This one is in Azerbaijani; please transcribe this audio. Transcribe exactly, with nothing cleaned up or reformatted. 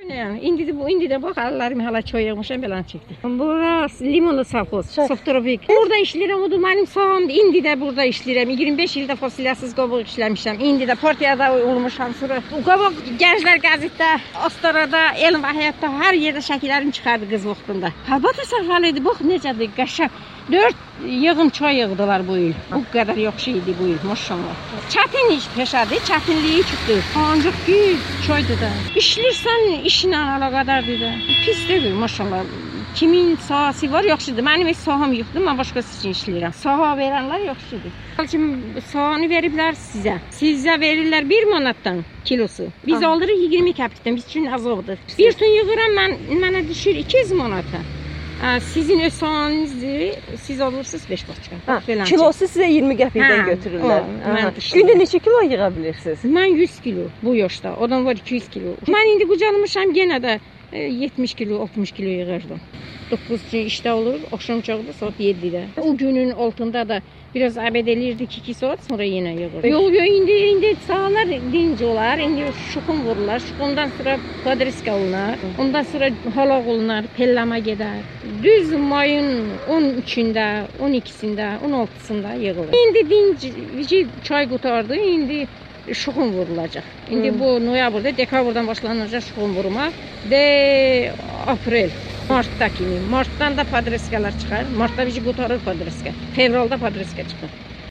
Yani indi de bu indi de bak Allah'ım hala çoyağmışam belan çekti. Burası limonlu safhoz, subtropik. Burada işlirəm, o da mənim sahəmdir. İndi də burada işlirəm. iyirmi beş ildə fosilyasız qobuq işləmişəm. İndi də Portiyada olmuşam. Sonra qobuq Gənclər qəzetdə, Astarada, Elm və Həyatda hər yerdə şəkillərim çıxardı qız vaxtında. Halbuki safhal idi. Bax necədir qəşəng. Dörd yığım çay yığdılar bu il. Bu qədər yaxşı idi bu il, maşallah. Çətin iş peşədir, çətinliyi çoxdur. Ancaq ki, çaydır da. İşlirsən işinə əlaqədardır da. Pis deyil, maşallah. Kimin sahəsi var, yaxşıdır. Mənim heç sahəm yoxdur, mən başqası üçün işləyirəm. Saha verənlər yaxşıdır. Şimdi sahanı veriblər sizə. Sizə verirlər bir manatdan kilosu. Biz Aha. alırıq iyirmi qəpikdən, biz üçün azaldır. Bir ton yığıram, mən, mənə düşür iki yüz manata. Sizin öz sahanınızdır, siz alırsınız beş başqa. Kilosu sizə iyirmi qəpikdən götürürlər. Gündə neçə kilo yığa bilirsiniz? Mən yüz kilo bu yaşda, odan var iki yüz kilo. Mən indi qucalmışam yenə də yetmiş kilo, altmış kilo yığırdım. doqquz üçün işdə olur, axşam çağda saat yeddidə. O günün altında da biraz əbəd elirdik iki saat, sonra yenə yığır. Yox, yox, indi, indi sahalar dinc olar, indi şuxum vururlar, şuxumdan sonra padriska olunar, ondan sonra halaq olunar, pellama gedər. Düz mayın on üçündə, on ikisində, on altısında yığılır. İndi dinc çay qutardı, indi şuxum vurulacaq. İndi hmm. bu noyabrda, dekabrdan başlanacaq şuxum vurmaq. De aprel, martda kimi. Martdan da padriskalar çıxar. Martda bizi qutarır padriska. Fevralda padriska çıxır.